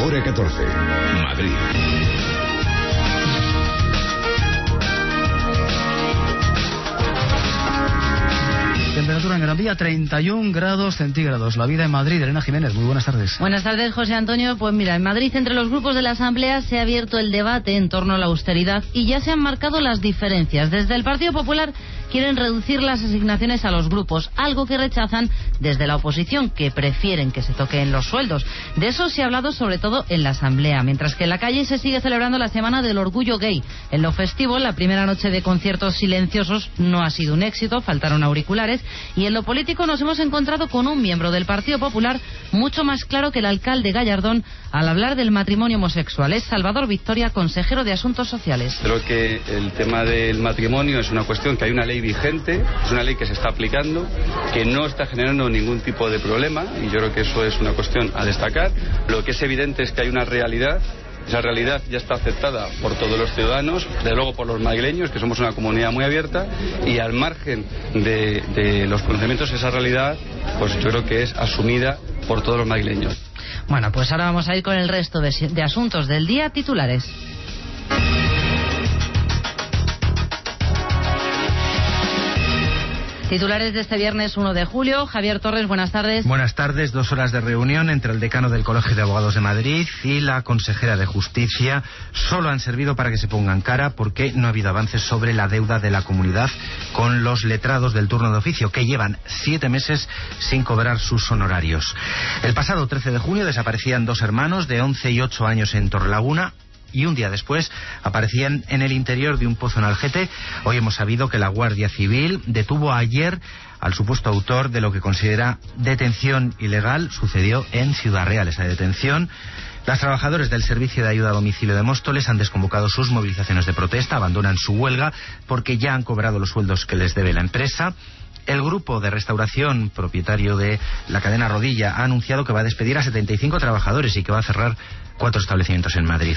Hora 14. Madrid. Temperatura en Gran Vía, 31 grados centígrados. La vida en Madrid. Elena Jiménez, muy buenas tardes. Buenas tardes, José Antonio. Pues mira, en Madrid, entre los grupos de la Asamblea, se ha abierto el debate en torno a la austeridad y ya se han marcado las diferencias. Desde el Partido Popular quieren reducir las asignaciones a los grupos, algo que rechazan desde la oposición, que prefieren que se toquen los sueldos. De eso se ha hablado sobre todo en la Asamblea, mientras que en la calle se sigue celebrando la Semana del Orgullo Gay. En lo festivo, la primera noche de conciertos silenciosos no ha sido un éxito, faltaron auriculares, y en lo político nos hemos encontrado con un miembro del Partido Popular mucho más claro que el alcalde Gallardón al hablar del matrimonio homosexual. Es Salvador Victoria, consejero de Asuntos Sociales. Creo que el tema del matrimonio es una cuestión que hay una ley vigente, es una ley que se está aplicando, que no está generando ningún tipo de problema, y yo creo que eso es una cuestión a destacar. Lo que es evidente es que hay una realidad. Esa realidad ya está aceptada por todos los ciudadanos, desde luego por los madrileños, que somos una comunidad muy abierta, y al margen de los conocimientos, esa realidad, pues yo creo que es asumida por todos los madrileños. Bueno, pues ahora vamos a ir con el resto de asuntos del día. Titulares. Titulares de este viernes 1 de julio. Javier Torres, buenas tardes. Buenas tardes. 2 horas de reunión entre el decano del Colegio de Abogados de Madrid y la consejera de Justicia. Solo han servido para que se pongan cara porque no ha habido avances sobre la deuda de la comunidad con los letrados del turno de oficio, que llevan 7 meses sin cobrar sus honorarios. El pasado 13 de junio desaparecían 2 hermanos de 11 y 8 años en Torrelaguna, y un día después aparecían en el interior de un pozo en Algete. Hoy hemos sabido que la Guardia Civil detuvo ayer al supuesto autor de lo que considera detención ilegal. Sucedió en Ciudad Real esa detención. Las trabajadoras del Servicio de Ayuda a Domicilio de Móstoles han desconvocado sus movilizaciones de protesta, abandonan su huelga porque ya han cobrado los sueldos que les debe la empresa. El grupo de restauración, propietario de la cadena Rodilla, ha anunciado que va a despedir a 75 trabajadores y que va a cerrar 4 establecimientos en Madrid.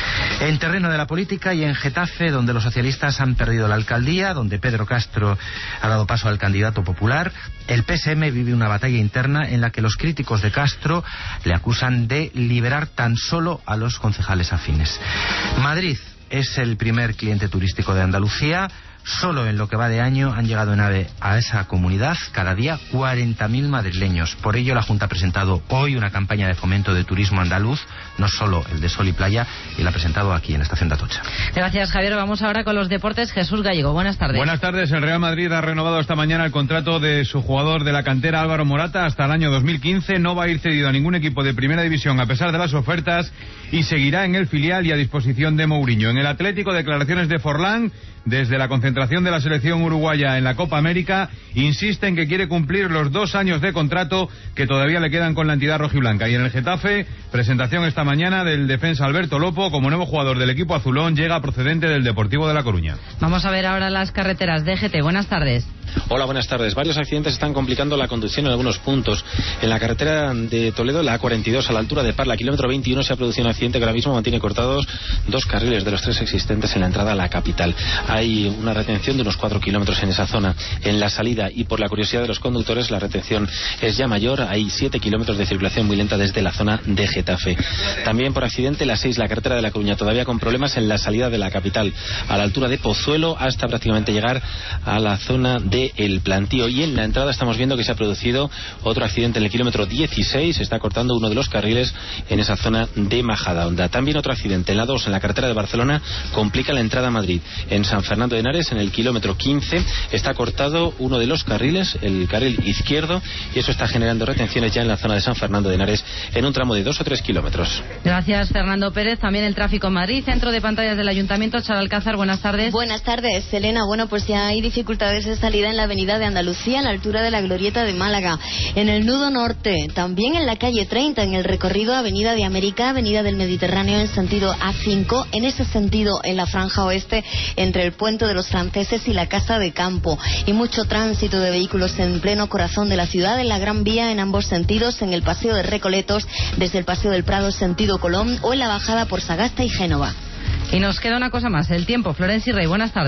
En terreno de la política y en Getafe, donde los socialistas han perdido la alcaldía, donde Pedro Castro ha dado paso al candidato popular, el PSM vive una batalla interna en la que los críticos de Castro le acusan de liberar tan solo a los concejales afines. Madrid es el primer cliente turístico de Andalucía. Solo en lo que va de año han llegado en AVE a esa comunidad cada día 40.000 madrileños. Por ello la Junta ha presentado hoy una campaña de fomento de turismo andaluz, no solo el de sol y playa, y la ha presentado aquí en Estación de Atocha. Gracias, Javier. Vamos ahora con los deportes. Jesús Gallego, buenas tardes. Buenas tardes. El Real Madrid ha renovado esta mañana el contrato de su jugador de la cantera, Álvaro Morata, hasta el año 2015. No va a ir cedido a ningún equipo de primera división a pesar de las ofertas y seguirá en el filial y a disposición de Mourinho. En el Atlético, declaraciones de Forlán desde la concentración de la selección uruguaya en la Copa América. Insiste en que quiere cumplir los 2 años de contrato que todavía le quedan con la entidad rojiblanca. Y en el Getafe, presentación esta mañana del defensa Alberto Lopo como nuevo jugador del equipo azulón, llega procedente del Deportivo de La Coruña. Vamos a ver ahora las carreteras. DGT, buenas tardes. Hola, buenas tardes. Varios accidentes están complicando la conducción en algunos puntos. En la carretera de Toledo, la A42, a la altura de Parla, kilómetro 21, se ha producido un accidente que ahora mismo mantiene cortados 2 carriles de los 3 existentes en la entrada a la capital. Hay una retención de unos 4 kilómetros en esa zona. En la salida, y por la curiosidad de los conductores, la retención es ya mayor. Hay 7 kilómetros de circulación muy lenta desde la zona de Getafe. También por accidente, la 6, la carretera de La Coruña, todavía con problemas en la salida de la capital, a la altura de Pozuelo, hasta prácticamente llegar a la zona de El Plantío. Y en la entrada estamos viendo que se ha producido otro accidente en el kilómetro 16. Se está cortando uno de los carriles en esa zona de Majadahonda. También otro accidente en la 2, en la carretera de Barcelona, complica la entrada a Madrid. En San Fernando de Henares, en el kilómetro 15, está cortado uno de los carriles, el carril izquierdo, y eso está generando retenciones ya en la zona de San Fernando de Henares en un tramo de 2 o 3 kilómetros. Gracias, Fernando Pérez. También el tráfico en Madrid. Centro de pantallas del Ayuntamiento, Charo Alcázar, buenas tardes. Buenas tardes, Elena. Bueno, pues ya hay dificultades de salida en la avenida de Andalucía, a la altura de la Glorieta de Málaga. En el nudo norte, también en la calle 30, en el recorrido Avenida de América, Avenida del Mediterráneo en sentido A5. En ese sentido, en la franja oeste, entre el Puente de los Franceses y la Casa de Campo. Y mucho tránsito de vehículos en pleno corazón de la ciudad, en la Gran Vía en ambos sentidos, en el Paseo de Recoletos, desde el Paseo del Prado sentido Colón, o en la bajada por Sagasta y Génova. Y nos queda una cosa más, el tiempo. Florencia y Rey, buenas tardes.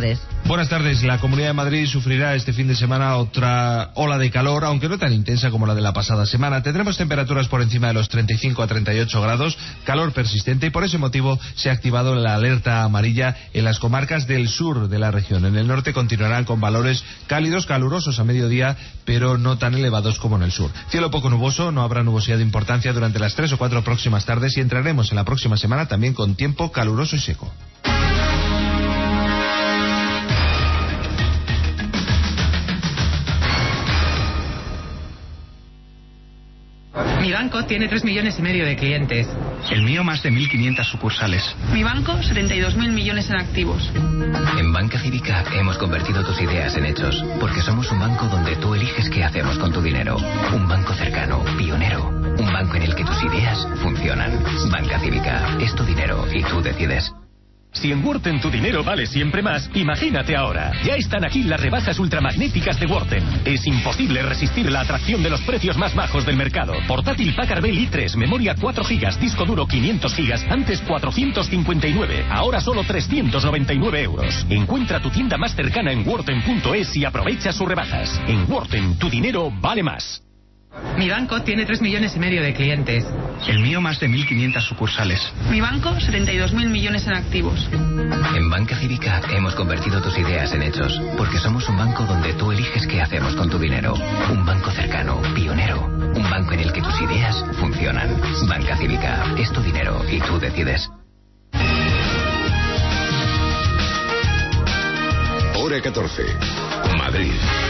Buenas tardes. La Comunidad de Madrid sufrirá este fin de semana otra ola de calor, aunque no tan intensa como la de la pasada semana. Tendremos temperaturas por encima de los 35 a 38 grados, calor persistente, y por ese motivo se ha activado la alerta amarilla en las comarcas del sur de la región. En el norte continuarán con valores cálidos, calurosos a mediodía, pero no tan elevados como en el sur. Cielo poco nuboso, no habrá nubosidad de importancia durante las 3 o 4 próximas tardes y entraremos en la próxima semana también con tiempo caluroso y seco. Mi banco tiene 3,5 millones de clientes. El mío más de 1.500 sucursales. Mi banco, 72.000 millones en activos. En Banca Cívica hemos convertido tus ideas en hechos, porque somos un banco donde tú eliges qué hacemos con tu dinero. Un banco cercano, pionero. Un banco en el que tus ideas funcionan. Banca Cívica, es tu dinero y tú decides. Si en Worten tu dinero vale siempre más, imagínate ahora. Ya están aquí las rebajas ultramagnéticas de Worten. Es imposible resistir la atracción de los precios más bajos del mercado. Portátil Packard Bell i3, memoria 4 GB, disco duro 500 GB, antes 459, ahora solo 399 euros. Encuentra tu tienda más cercana en worten.es y aprovecha sus rebajas. En Worten tu dinero vale más. Mi banco tiene 3,5 millones de clientes. El mío más de 1.500 sucursales. Mi banco, 72.000 millones en activos. En Banca Cívica hemos convertido tus ideas en hechos, porque somos un banco donde tú eliges qué hacemos con tu dinero. Un banco cercano, pionero. Un banco en el que tus ideas funcionan. Banca Cívica, es tu dinero y tú decides. Hora 14. Madrid.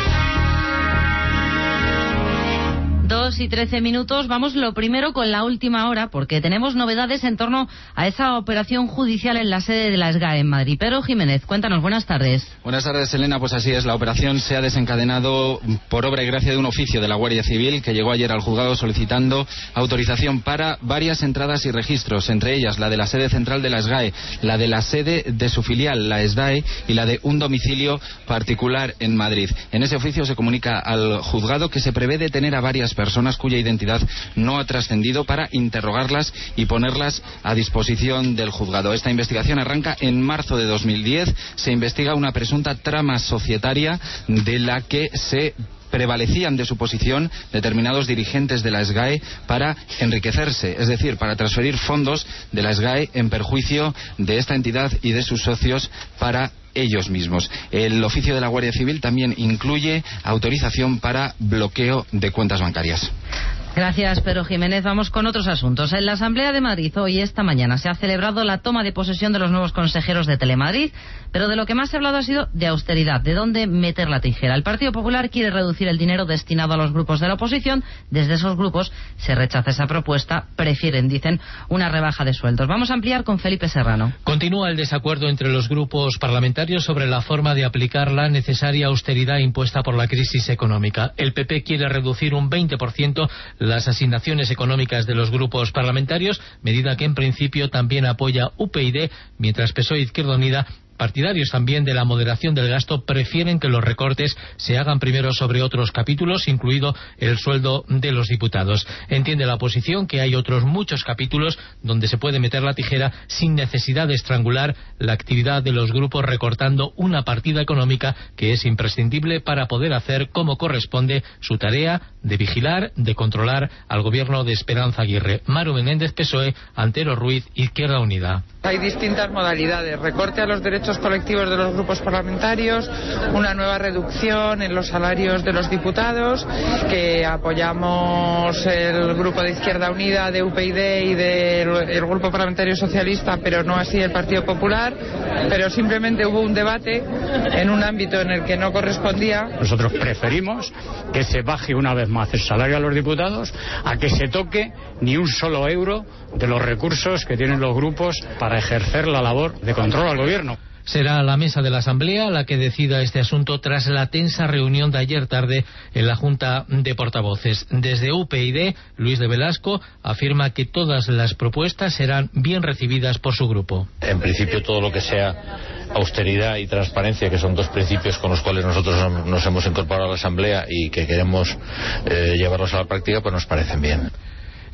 2 y 13 minutos. Vamos lo primero con la última hora, porque tenemos novedades en torno a esa operación judicial en la sede de la SGAE en Madrid. Pedro Jiménez, cuéntanos, buenas tardes. Buenas tardes, Elena. Pues así es, la operación se ha desencadenado por obra y gracia de un oficio de la Guardia Civil que llegó ayer al juzgado solicitando autorización para varias entradas y registros, entre ellas la de la sede central de la SGAE, la de la sede de su filial, la SDAE, y la de un domicilio particular en Madrid. En ese oficio se comunica al juzgado que se prevé detener a varias personas cuya identidad no ha trascendido para interrogarlas y ponerlas a disposición del juzgado. Esta investigación arranca en marzo de 2010. Se investiga una presunta trama societaria de la que se prevalecían de su posición determinados dirigentes de la SGAE para enriquecerse, es decir, para transferir fondos de la SGAE en perjuicio de esta entidad y de sus socios para ellos mismos. El oficio de la Guardia Civil también incluye autorización para bloqueo de cuentas bancarias. Gracias, Pedro Jiménez. Vamos con otros asuntos. En la Asamblea de Madrid, hoy, esta mañana, se ha celebrado la toma de posesión de los nuevos consejeros de Telemadrid, pero de lo que más se ha hablado ha sido de austeridad, de dónde meter la tijera. El Partido Popular quiere reducir el dinero destinado a los grupos de la oposición. Desde esos grupos se rechaza esa propuesta. Prefieren, dicen, una rebaja de sueldos. Vamos a ampliar con Felipe Serrano. Continúa el desacuerdo entre los grupos parlamentarios sobre la forma de aplicar la necesaria austeridad impuesta por la crisis económica. El PP quiere reducir un 20% las asignaciones económicas de los grupos parlamentarios, medida que en principio también apoya UPyD, mientras PSOE e Izquierda Unida, partidarios también de la moderación del gasto, prefieren que los recortes se hagan primero sobre otros capítulos, incluido el sueldo de los diputados. Entiende la oposición que hay otros muchos capítulos donde se puede meter la tijera sin necesidad de estrangular la actividad de los grupos recortando una partida económica que es imprescindible para poder hacer como corresponde su tarea de vigilar, de controlar al gobierno de Esperanza Aguirre. Maru Menéndez, PSOE, Antero Ruiz, Izquierda Unida. Hay distintas modalidades: recorte a los derechos colectivos de los grupos parlamentarios, una nueva reducción en los salarios de los diputados, que apoyamos el grupo de Izquierda Unida, de UPyD y del grupo parlamentario socialista, pero no así el Partido Popular. Pero simplemente hubo un debate en un ámbito en el que no correspondía. Nosotros preferimos que se baje una vez más el salario a los diputados a que se toque ni un solo euro de los recursos que tienen los grupos para ejercer la labor de control al gobierno. Será la mesa de la Asamblea la que decida este asunto tras la tensa reunión de ayer tarde en la Junta de Portavoces. Desde UPyD, Luis de Velasco afirma que todas las propuestas serán bien recibidas por su grupo. En principio, todo lo que sea austeridad y transparencia, que son dos principios con los cuales nosotros nos hemos incorporado a la Asamblea y que queremos llevarlos a la práctica, pues nos parecen bien.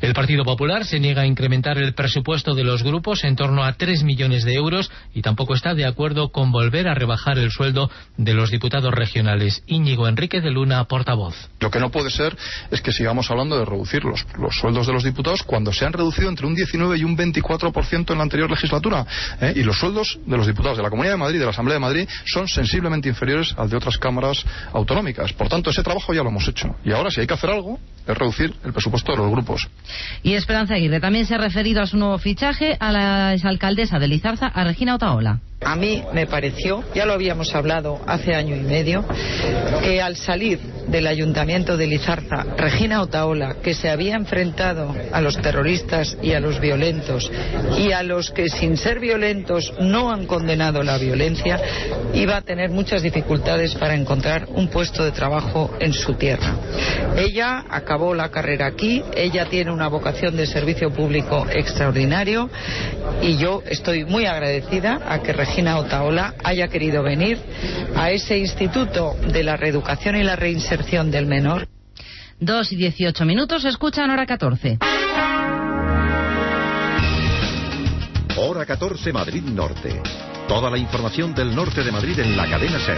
El Partido Popular se niega a incrementar el presupuesto de los grupos en torno a 3 millones de euros y tampoco está de acuerdo con volver a rebajar el sueldo de los diputados regionales. Íñigo Enrique de Luna, portavoz. Lo que no puede ser es que sigamos hablando de reducir los sueldos de los diputados cuando se han reducido entre un 19 y un 24% en la anterior legislatura. Y los sueldos de los diputados de la Comunidad de Madrid, de la Asamblea de Madrid, son sensiblemente inferiores al de otras cámaras autonómicas. Por tanto, ese trabajo ya lo hemos hecho. Y ahora, si hay que hacer algo, es reducir el presupuesto de los grupos. Y Esperanza Aguirre también se ha referido a su nuevo fichaje, a la exalcaldesa de Lizarza, a Regina Otaola. A mí me pareció, ya lo habíamos hablado hace año y medio, que al salir del ayuntamiento de Lizarza, Regina Otaola, que se había enfrentado a los terroristas y a los violentos, y a los que sin ser violentos no han condenado la violencia, iba a tener muchas dificultades para encontrar un puesto de trabajo en su tierra. Ella acabó la carrera aquí, ella tiene una vocación de servicio público extraordinario, y yo estoy muy agradecida a que Regina Otaola haya querido venir a ese Instituto de la Reeducación y la Reinserción del Menor. 2:18, escuchan Hora 14. Hora 14 Madrid Norte. Toda la información del norte de Madrid en la cadena SER.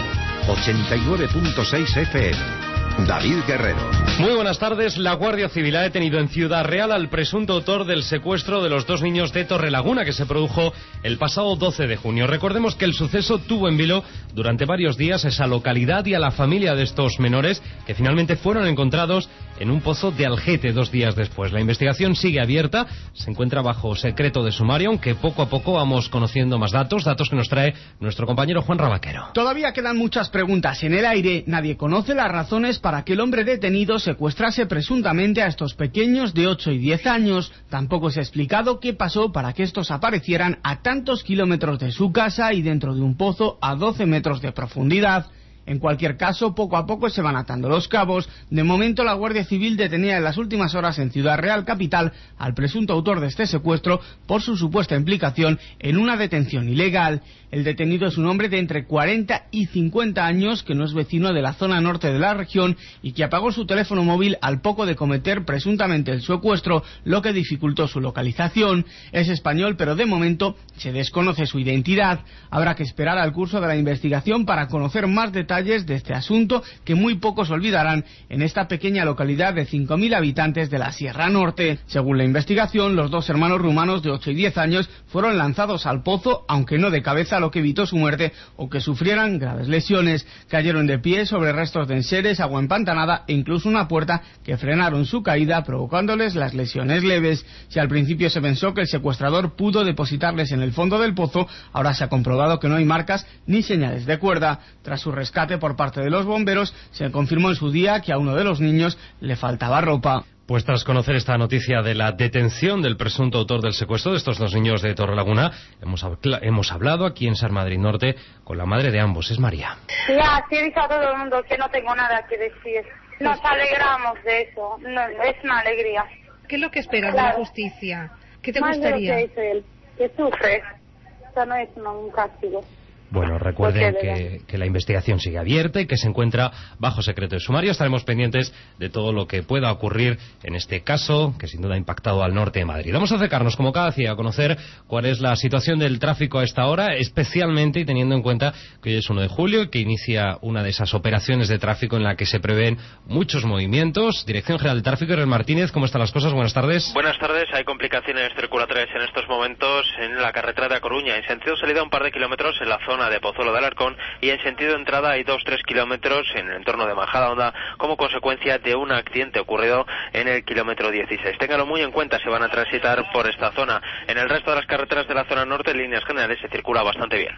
89.6 FM. David Guerrero. Muy buenas tardes. La Guardia Civil ha detenido en Ciudad Real al presunto autor del secuestro de los 2 niños de Torrelaguna que se produjo el pasado 12 de junio. Recordemos que el suceso tuvo en vilo durante varios días esa localidad y a la familia de estos menores que finalmente fueron encontrados en un pozo de Algete 2 días después. La investigación sigue abierta, se encuentra bajo secreto de sumario, aunque poco a poco vamos conociendo más datos que nos trae nuestro compañero Juan Rabaquero. Todavía quedan muchas preguntas en el aire. Nadie conoce las razones para que el hombre detenido secuestrase presuntamente a estos pequeños de 8 y 10 años. Tampoco se ha explicado qué pasó para que estos aparecieran a tantos kilómetros de su casa y dentro de un pozo a 12 metros de profundidad. En cualquier caso, poco a poco se van atando los cabos. De momento, la Guardia Civil detenía en las últimas horas en Ciudad Real capital al presunto autor de este secuestro por su supuesta implicación en una detención ilegal. El detenido es un hombre de entre 40 y 50 años que no es vecino de la zona norte de la región y que apagó su teléfono móvil al poco de cometer presuntamente el secuestro, lo que dificultó su localización. Es español, pero de momento se desconoce su identidad. Habrá que esperar al curso de la investigación para conocer más detalles de este asunto que muy pocos olvidarán en esta pequeña localidad de 5.000 habitantes de la Sierra Norte. Según la investigación, los 2 hermanos rumanos de 8 y 10 años fueron lanzados al pozo, aunque no de cabeza, lo que evitó su muerte o que sufrieran graves lesiones. Cayeron de pie sobre restos de enseres, agua empantanada e incluso una puerta que frenaron su caída, provocándoles las lesiones leves. Si al principio se pensó que el secuestrador pudo depositarles en el fondo del pozo, ahora se ha comprobado que no hay marcas ni señales de cuerda. Tras su rescate por parte de los bomberos, se confirmó en su día que a uno de los niños le faltaba ropa. Pues tras conocer esta noticia de la detención del presunto autor del secuestro de estos 2 niños de Torrelaguna, hemos hablado aquí en SER Madrid Norte con la madre de ambos, es María. Ya, sí he dicho a todo el mundo que no tengo nada que decir. Nos alegramos de eso, no, es una alegría. ¿Qué es lo que esperas de la justicia? ¿Qué te gustaría? Más de lo que es él, que sufre. Eso no es un castigo. Bueno, recuerden que la investigación sigue abierta y que se encuentra bajo secreto de sumario. Estaremos pendientes de todo lo que pueda ocurrir en este caso, que sin duda ha impactado al norte de Madrid. Vamos a acercarnos, como cada día, a conocer cuál es la situación del tráfico a esta hora, especialmente y teniendo en cuenta que hoy es 1 de julio y que inicia una de esas operaciones de tráfico en la que se prevén muchos movimientos. Dirección General de Tráfico, Irene Martínez, ¿cómo están las cosas? Buenas tardes. Buenas tardes. Hay complicaciones circulatorias en estos momentos en la carretera de A Coruña. En sentido salida, un par de kilómetros en la zona de Pozuelo de Alarcón, y en sentido entrada hay 2-3 kilómetros en el entorno de Majadahonda como consecuencia de un accidente ocurrido en el kilómetro 16. Ténganlo muy en cuenta si van a transitar por esta zona. En el resto de las carreteras de la zona norte, en líneas generales, se circula bastante bien.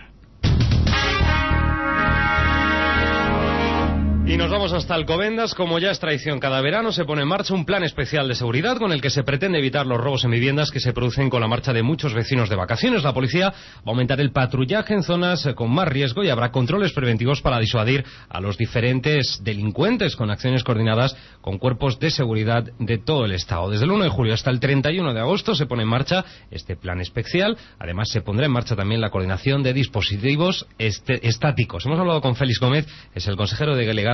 Y nos vamos hasta Alcobendas. Como ya es tradición cada verano, se pone en marcha un plan especial de seguridad con el que se pretende evitar los robos en viviendas que se producen con la marcha de muchos vecinos de vacaciones. La policía va a aumentar el patrullaje en zonas con más riesgo y habrá controles preventivos para disuadir a los diferentes delincuentes con acciones coordinadas con cuerpos de seguridad de todo el Estado. Desde el 1 de julio hasta el 31 de agosto se pone en marcha este plan especial. Además, se pondrá en marcha también la coordinación de dispositivos estáticos. Hemos hablado con Félix Gómez, es el consejero delegado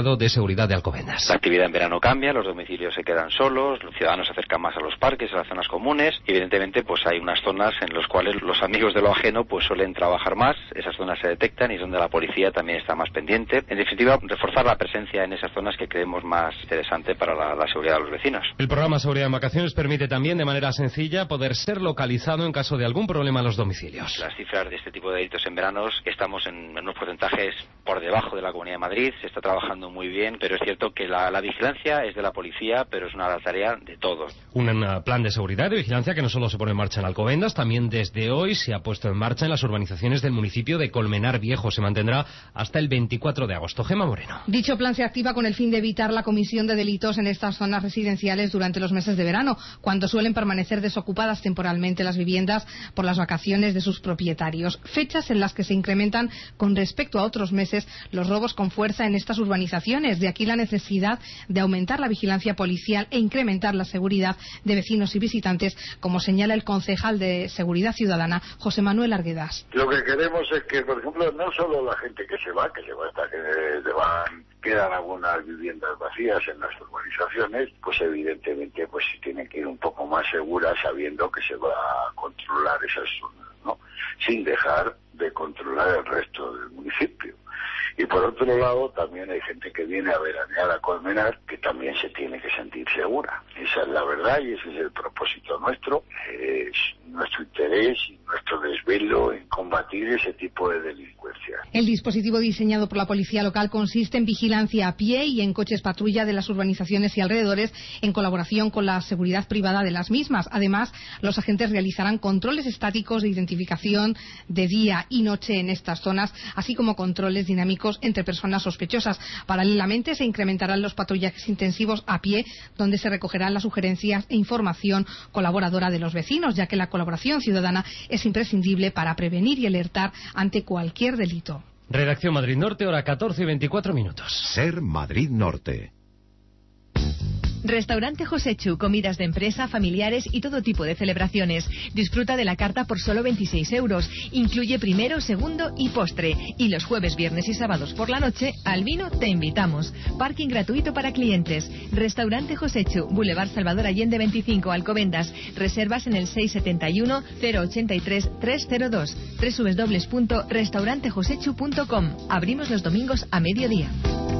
delegado de seguridad de Alcobendas. La actividad en verano cambia, los domicilios se quedan solos, los ciudadanos se acercan más a los parques, a las zonas comunes, y evidentemente pues hay unas zonas en las cuales los amigos de lo ajeno pues suelen trabajar más, esas zonas se detectan y es donde la policía también está más pendiente. En definitiva, reforzar la presencia en esas zonas que creemos más interesante para la seguridad de los vecinos. El programa Seguridad en Vacaciones permite también de manera sencilla poder ser localizado en caso de algún problema en los domicilios. Las cifras de este tipo de delitos en veranos estamos en unos porcentajes por debajo de la Comunidad de Madrid, se está trabajando muy bien, pero es cierto que la vigilancia es de la policía, pero es una tarea de todos. Un plan de seguridad y de vigilancia que no solo se pone en marcha en Alcobendas, también desde hoy se ha puesto en marcha en las urbanizaciones del municipio de Colmenar Viejo. Se mantendrá hasta el 24 de agosto. Gemma Moreno. Dicho plan se activa con el fin de evitar la comisión de delitos en estas zonas residenciales durante los meses de verano, cuando suelen permanecer desocupadas temporalmente las viviendas por las vacaciones de sus propietarios. Fechas en las que se incrementan con respecto a otros meses los robos con fuerza en estas urbanizaciones. De aquí la necesidad de aumentar la vigilancia policial e incrementar la seguridad de vecinos y visitantes, como señala el concejal de Seguridad Ciudadana, José Manuel Arguedas. Lo que queremos es que, por ejemplo, no solo la gente que se va hasta que se van, quedan algunas viviendas vacías en las urbanizaciones, pues evidentemente pues tienen que ir un poco más seguras sabiendo que se va a controlar esas zonas, ¿no? Sin dejar de controlar el resto del municipio. Y por otro lado, también hay gente que viene a veranear a Colmenar que también se tiene que sentir segura. Esa es la verdad y ese es el propósito nuestro. Es nuestro interés y nuestro desvelo en combatir ese tipo de delincuencia. El dispositivo diseñado por la policía local consiste en vigilancia a pie y en coches patrulla de las urbanizaciones y alrededores en colaboración con la seguridad privada de las mismas. Además, los agentes realizarán controles estáticos de identificación de día y noche en estas zonas, así como controles dinámicos entre personas sospechosas. Paralelamente, se incrementarán los patrullajes intensivos a pie, donde se recogerán las sugerencias e información colaboradora de los vecinos, ya que la colaboración ciudadana es imprescindible para prevenir y alertar ante cualquier delito. Redacción Madrid Norte, hora 14:24. Ser Madrid Norte. Restaurante Josechu, comidas de empresa, familiares y todo tipo de celebraciones. Disfruta de la carta por solo 26 euros. Incluye primero, segundo y postre. Y los jueves, viernes y sábados por la noche, al vino te invitamos. Parking gratuito para clientes. Restaurante Josechu, Boulevard Salvador Allende 25, Alcobendas. Reservas en el 671 083 302. www.restaurantejosechu.com. Abrimos los domingos a mediodía.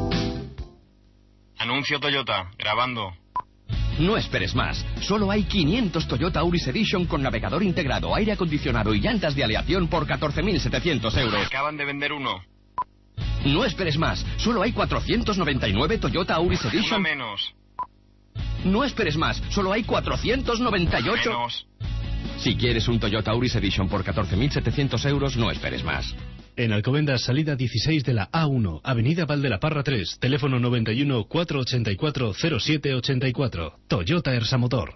Anuncio Toyota, grabando. No esperes más. Solo hay 500 Toyota Auris Edition con navegador integrado, aire acondicionado y llantas de aleación por 14.700 euros. Acaban de vender uno. No esperes más. Solo hay 499 Toyota Auris Edition. Uno menos. No esperes más. Solo hay 498. Menos. Si quieres un Toyota Auris Edition por 14.700 euros, no esperes más. En Alcobendas, salida 16 de la A1, Avenida Valdelaparra 3, teléfono 91 484 0784. Toyota Ersa Motor.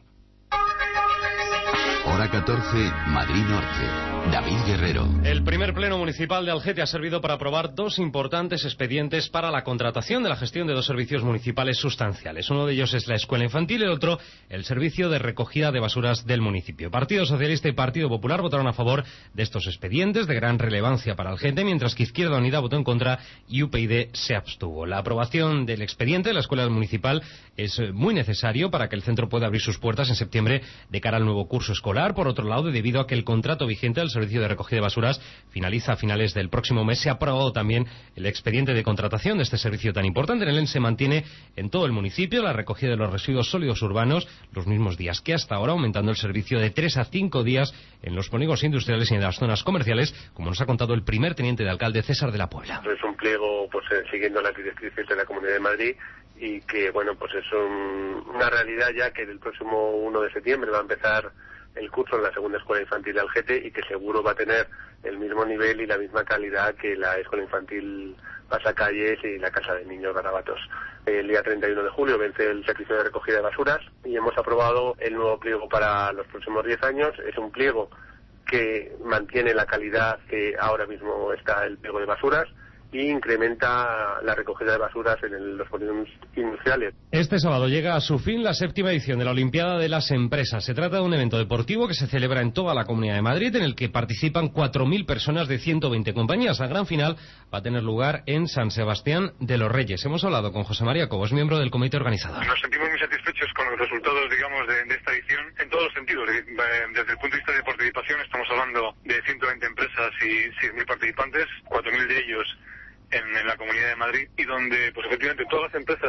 Hora 14, Madrid Norte. David Guerrero. El primer pleno municipal de Algete ha servido para aprobar dos importantes expedientes para la contratación de la gestión de dos servicios municipales sustanciales. Uno de ellos es la escuela infantil y el otro el servicio de recogida de basuras del municipio. Partido Socialista y Partido Popular votaron a favor de estos expedientes de gran relevancia para Algete, mientras que Izquierda Unida votó en contra y UPyD se abstuvo. La aprobación del expediente de la escuela municipal es muy necesario para que el centro pueda abrir sus puertas en septiembre de cara al nuevo curso escolar. Por otro lado, debido a que el contrato vigente del servicio de recogida de basuras finaliza a finales del próximo mes, se ha aprobado también el expediente de contratación de este servicio tan importante. En él se mantiene en todo el municipio la recogida de los residuos sólidos urbanos los mismos días que hasta ahora, aumentando el servicio de 3 a 5 días en los polígonos industriales y en las zonas comerciales, como nos ha contado el primer teniente de alcalde César de la Puebla. Es un pliego siguiendo las directrices de la Comunidad de Madrid y que es una realidad ya que el próximo 1 de septiembre va a empezar el curso en la segunda escuela infantil de Algete y que seguro va a tener el mismo nivel y la misma calidad que la escuela infantil Pasacalles y la Casa de Niños Garabatos. El día 31 de julio vence el servicio de recogida de basuras y hemos aprobado el nuevo pliego para los próximos 10 años. Es un pliego que mantiene la calidad que ahora mismo está el pliego de basuras y incrementa la recogida de basuras en los polígonos industriales. Este sábado llega a su fin la 7ª edición de la Olimpiada de las Empresas. Se trata de un evento deportivo que se celebra en toda la Comunidad de Madrid, en el que participan 4.000 personas de 120 compañías. La gran final va a tener lugar en San Sebastián de los Reyes. Hemos hablado con José María Cobos, miembro del comité organizador. Nos sentimos muy satisfechos con los resultados, digamos, de esta edición en todos los sentidos. Desde el punto de vista de participación, estamos hablando de 120 empresas y 6.000 participantes, 4.000 de ellos en la Comunidad de Madrid, y donde pues efectivamente todas las empresas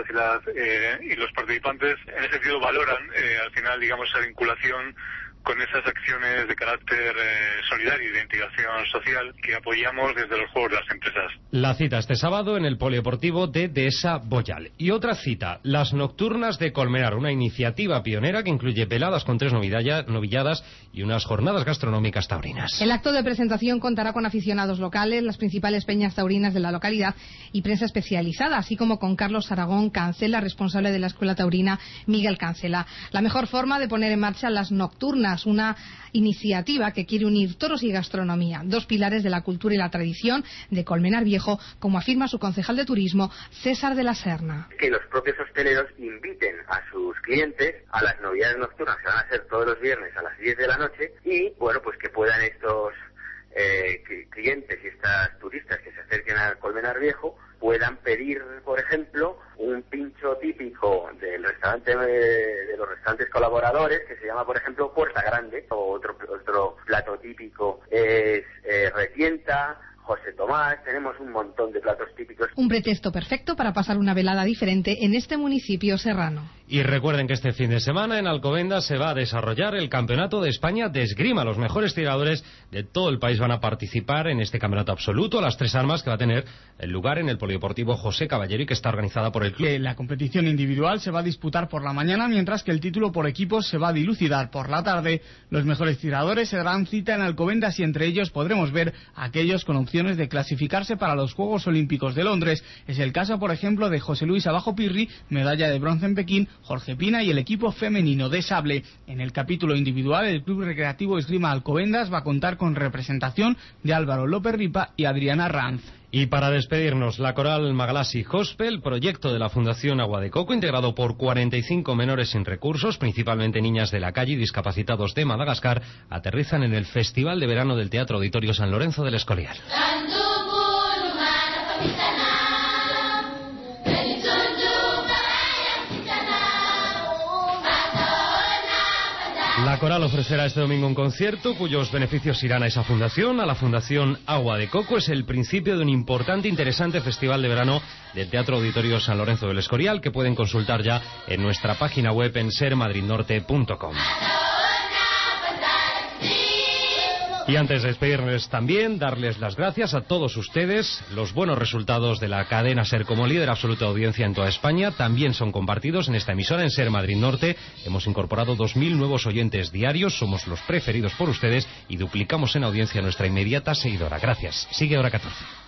y los participantes en ese sentido valoran al final, digamos, esa vinculación con esas acciones de carácter solidario y de integración social que apoyamos desde los Juegos de las Empresas. La cita este sábado en el Polideportivo de Dehesa Boyal. Y otra cita, las Nocturnas de Colmenar, una iniciativa pionera que incluye veladas con 3 novilladas y unas jornadas gastronómicas taurinas. El acto de presentación contará con aficionados locales, las principales peñas taurinas de la localidad y prensa especializada, así como con Carlos Aragón Cancela, responsable de la Escuela Taurina Miguel Cancela. La mejor forma de poner en marcha las Nocturnas, una iniciativa que quiere unir toros y gastronomía, 2 pilares de la cultura y la tradición de Colmenar Viejo, como afirma su concejal de turismo, César de la Serna. Que los propios hosteleros inviten a sus clientes a las novedades nocturnas, que van a ser todos los viernes a las 10 de la noche, y bueno, pues que puedan estos clientes y estas turistas que se acerquen a Colmenar Viejo puedan pedir, por ejemplo, un pincho típico del restaurante de los restaurantes colaboradores, que se llama, por ejemplo, Puerta Grande, o otro plato típico es retienta, José Tomás. Tenemos un montón de platos típicos. Un pretexto perfecto para pasar una velada diferente en este municipio serrano. Y recuerden que este fin de semana en Alcobendas se va a desarrollar el Campeonato de España de Esgrima. Los mejores tiradores de todo el país van a participar en este campeonato absoluto a las 3 armas, que va a tener lugar en el Polideportivo José Caballero y que está organizada por el club. La competición individual se va a disputar por la mañana, mientras que el título por equipos se va a dilucidar por la tarde. Los mejores tiradores se darán cita en Alcobendas y entre ellos podremos ver a aquellos con opciones de clasificarse para los Juegos Olímpicos de Londres. Es el caso, por ejemplo, de José Luis Abajo Pirri, medalla de bronce en Pekín, Jorge Pina y el equipo femenino de sable. En el capítulo individual, el Club Recreativo Esgrima Alcobendas va a contar con representación de Álvaro López Ripa y Adriana Ranz. Y para despedirnos, la coral Magalasi Gospel, proyecto de la Fundación Agua de Coco, integrado por 45 menores sin recursos, principalmente niñas de la calle y discapacitados de Madagascar, aterrizan en el Festival de Verano del Teatro Auditorio San Lorenzo del Escorial. La coral ofrecerá este domingo un concierto cuyos beneficios irán a esa fundación, a la Fundación Agua de Coco. Es el principio de un importante e interesante festival de verano del Teatro Auditorio San Lorenzo del Escorial, que pueden consultar ya en nuestra página web en sermadridnorte.com. Y antes de despedirnos también, darles las gracias a todos ustedes. Los buenos resultados de la cadena SER como líder absoluto de audiencia en toda España también son compartidos en esta emisora, en SER Madrid Norte. Hemos incorporado 2.000 nuevos oyentes diarios, somos los preferidos por ustedes y duplicamos en audiencia nuestra inmediata seguidora. Gracias. Sigue Hora 14.